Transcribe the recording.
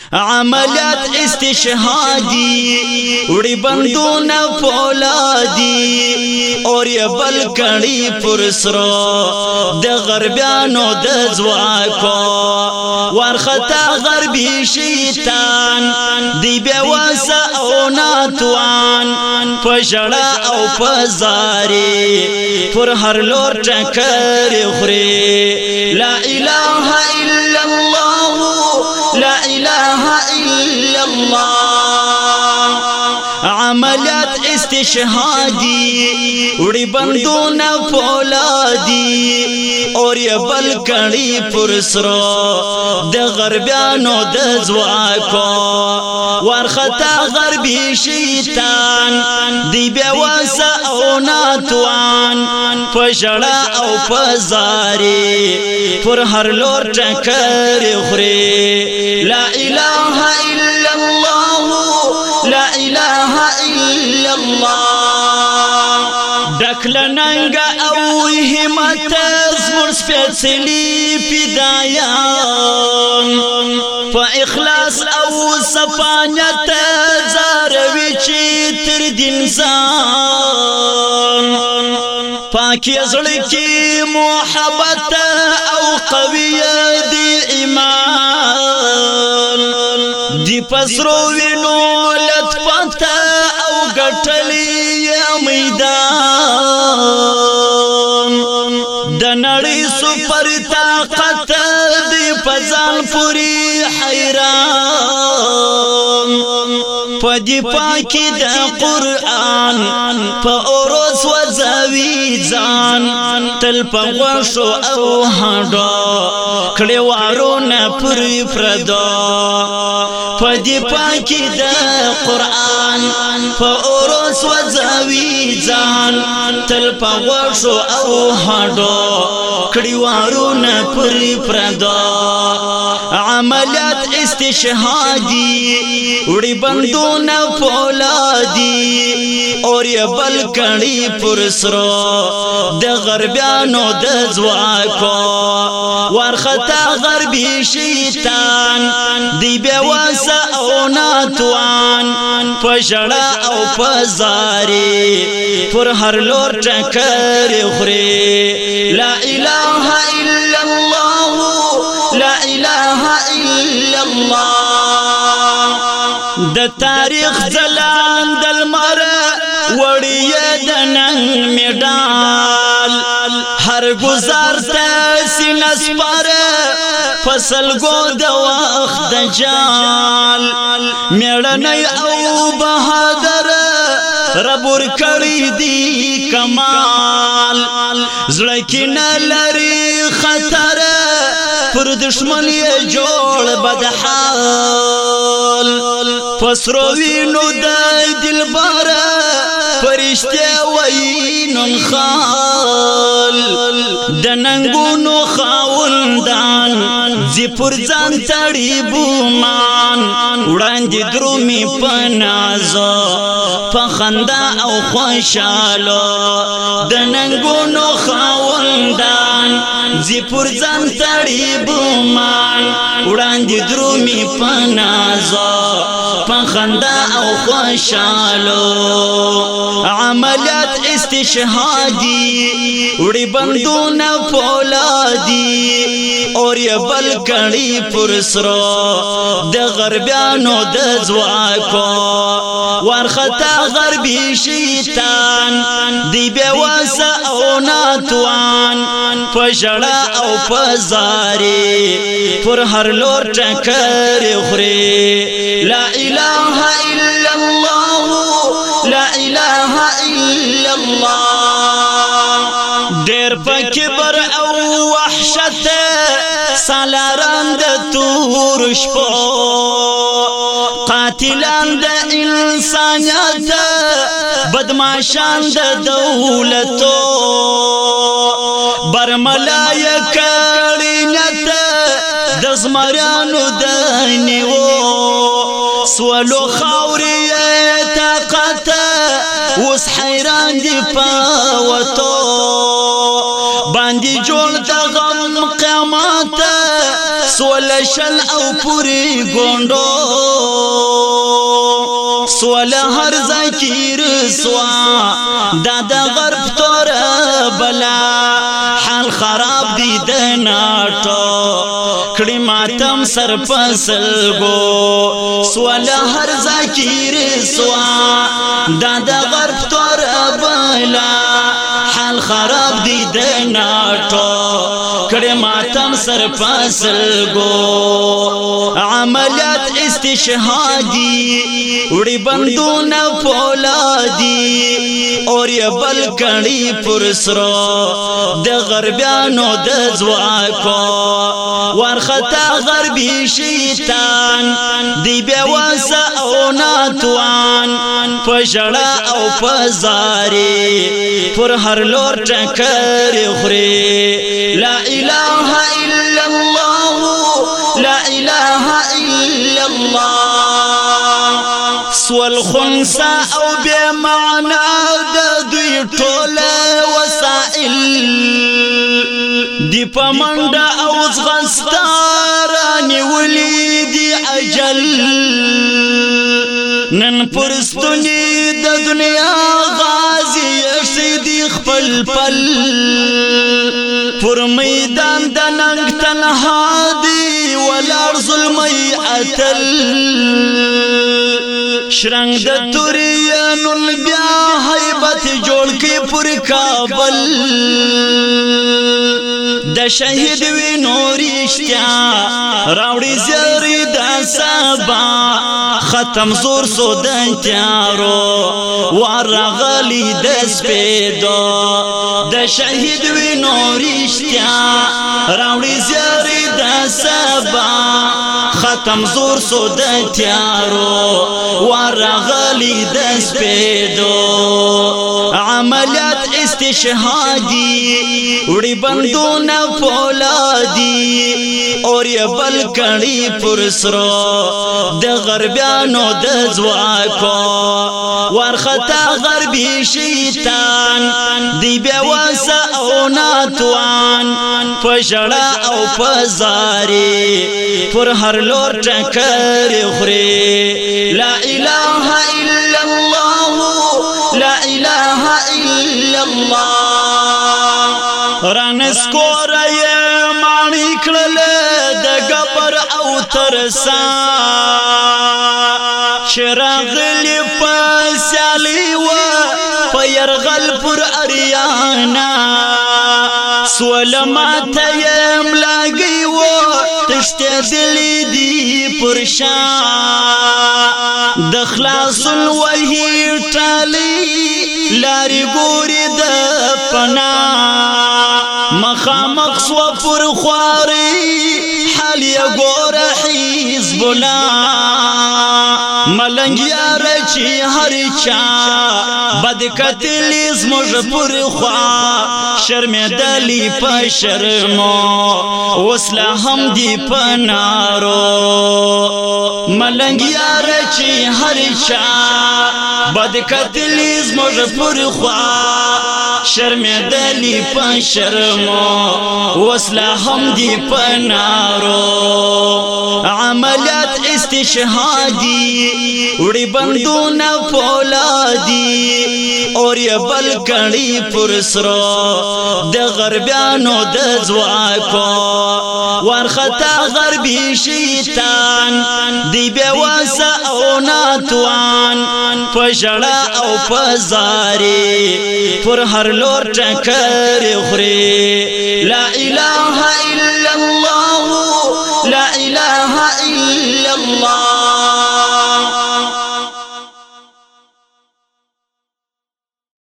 عملیات استشهادی وڑی بندون پولادی اور یہ بل کڑی پرسرو د غربیانو د زواکو ورخطا غربی شیطان دی بیواسا او ناتوان پشڑا او پزاری پر ہر لور ٹکر خری لا الہ الا اللہ لا الہ الا اللہ عملیات استشهادی وڑی بندون پولادی اور یہ بل کڑی پرسرو د غربیانو د زواکو ورخطا غربی شیطان دی بیواسا او ناتوان پشڑا او پزاری پر ہر لور ٹکر خری لا الہ الا اللہ لا الہ الا اللہ ڈکل ننگا او ہمت زمر سپیڅلی پیدایان پا اخلاص او سپانیت زاروی چی تر دنزان پاکی ازڑکی محبت او قوی دی ایمان دی پسرو وینو لطفت او گٹلی میدان دنڑی سپر طاقت دی پزان پوری حیران پدی پاکی دا قرآن پا اوروس و زویزان تل پا غوشو او ہاڈو کڑی وارون پوری پردو پدی پاکی دا قرآن پا اوروس و زویزان تل پا غوشو او ہاڈو کڑی وارون پوری پردو عملیات استشهادی وڑی بندون پولادی اور یہ بل کڑی پرسرو د غربیانو د زواکو ورخطا غربی شیطان دی بیواسا او ناتوان پشڑا او پزاری پر ہر لور ٹکر خری لا الہ الا اللہ لا الہ الا اللہ د تاریخ زلان دل مر وڑی دننگ میڈال ہر گزار تیسی نسپر فصل گو دوخت جال میڑنی او بہادر ربور کڑی دی کمال زڑکی نلری خطر پر دشمن یہ جوڑ بدحال پسروینو دای دل بارا فرشتے وینن خال دننگونو خاوندان زی پرزان تڑی بومان وڑان دی درومی پنازو پخندا او خوشالو دننگونو خاوندان زی پرزان تڑی بومان وڑان دی درومی پنازو پخندا او خوشالو عملیات استشهادی وڑی بندون پولادی اور یہ بل کڑی پرسرو د غربیانو د زواکو ورخطا غربی شیطان دی بیواسا او ناتوان پشڑا او پزاری پر ہر لور ٹکر خری لا الہ الا اللہ لا الہ الا اللہ دیر پا کبر او وحشت سالاران دا تور شپو قاتلان دا انسانیت بدماشان دا دولتو برملائی کڑینیت دزمرانو دا نیو سولو خاوری طاقت وس حیران دی پاوتو باندی جوڑ دا غم قیامات سول شل او پوری گوندو سول هر ذکیر سوا دا د غرب تور بلا حال خراب دی د ناټو کړي ماتم سر پسلګو سول هر ذکیر سوا دا د غرب تور بلا حال خراب دی د ناټو کړي ماتم سر پسلګو عملیات استشهادی وړي بندون پولادي اور یا بل کړي پرسرو د غربیانو د ځواکو ورختا غربي شیطان دی بیا واسه او ناتوان پښړه او پزاري پر هر لور ټکر خوري لا اله الا الله لا اله الا الله سوال خنسا او بمعنى د دوی ټول وسائل دی پمنډه او زغستارانی ولیدي اجل نن پرستونی د دنیا غازی اشدی خپل پل پر میدان د ننګ تنها دی ولار ظلمی اتل شرنګ د توریانو بیا هیبت جوړ کی پر کابل د شهید وی نورشتیا راوړي زری د سبا ختم زور سو د تیارو ورغلی د سپیدو د شهید وی نورشتیا راوړي زری د سبا ختم زور سو د تیارو ورغلی د سپیدو عملیات استشهادی وړي بندون پولادي اور یا بل کړي پرسرو د غربیانو د ځواکو ورختا غربي شیطان دی بیا واسه او ناتوان پښړه او پزاري پر هر لور ټکر خوري لا اله الا الله لا اله الا الله رانس کورای مانی کړل د غبر او ترسا شراغلی پسالی و پيرغل پر اریانا سولمات یم لاگی و تشت دلی دی پرشا دخلاص الوحی ٹالی لاری گوری د پنا مخامخ سو پر خواری حالی گور حیزبنا ملنگیا رچی ہر چا بد قتلیز مجھ پر خوا شرم دلی پا شرمو وصلہ ہم دی پنارو ملنگیا رچی ہر چا بد قتلیز مجھ پر خوا شرم دلی پا شرمو وصلہ ہم دی پنارو عملیات استشهادی وړي بندون پولادي اور یا بل کړي پرسرو د غربیانو د ځواکو ورختا غربي شیطان دی بیا واسه او ناتوان پښړه او پزاري پر هر لور ټکر خوري لا اله الا الله لا اله الا الله